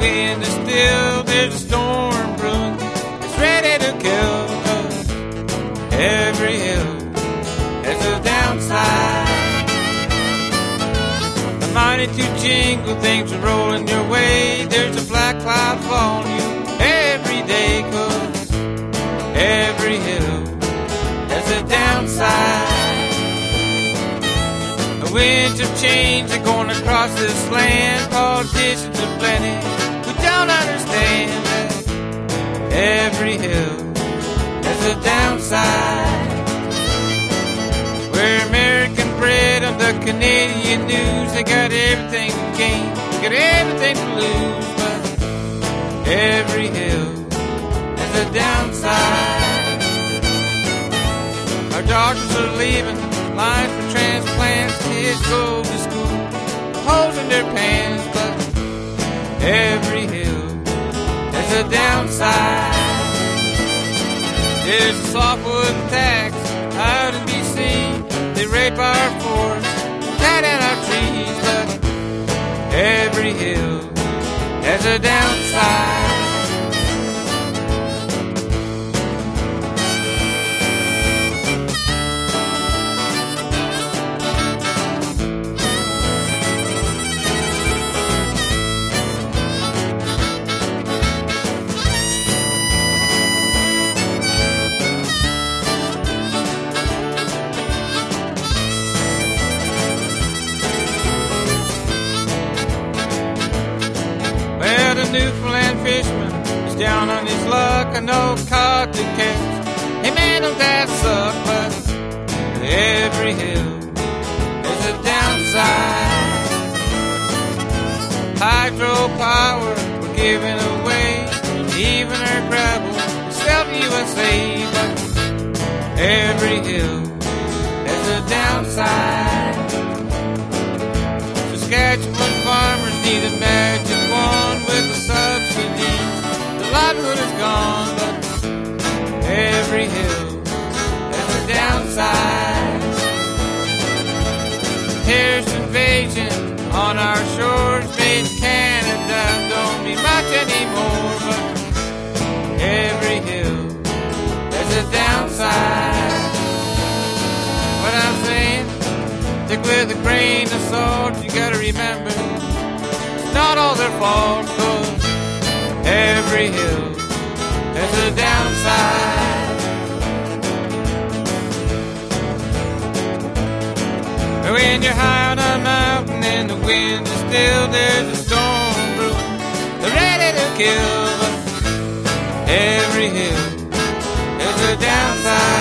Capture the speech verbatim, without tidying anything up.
wind is still, there's a storm brewing. It's ready to kill, 'cause every hill has a downside. The mighty to jingle, things are rolling your way. There's a black cloud following you every day, 'cause every hill has a downside. The winds of change are going across this land. Politicians are plenty who don't understand that every hill has a downside. We're American bred on the Canadian news. They got everything to gain, got everything to lose, but every hill has a downside. Our doctors are leaving, lines for transplants. Kids go to school, holes in their pants, but every hill has a downside. There's a softwood tax out in B C. They rape our forests, cut down our trees, but every hill has a downside. Newfoundland fisherman is down on his luck. I know caught to catch. Hey man, don't that suck? But every hill has a downside. Hydropower we're giving away. Even our gravel is self U S A. But every hill has a downside. Saskatchewan farmers need a magic wand with a subsidy. The livelihood is gone, but every hill has a downside. Terrorist invasion on our shores made Canada don't mean much anymore, but every hill has a downside. What I'm saying, stick with a grain of salt. You gotta remember, it's not all their fault, 'cause every hill has a downside. When you're high on a mountain and the wind is still, there's a storm brewing, they're ready to kill, but every hill has a downside.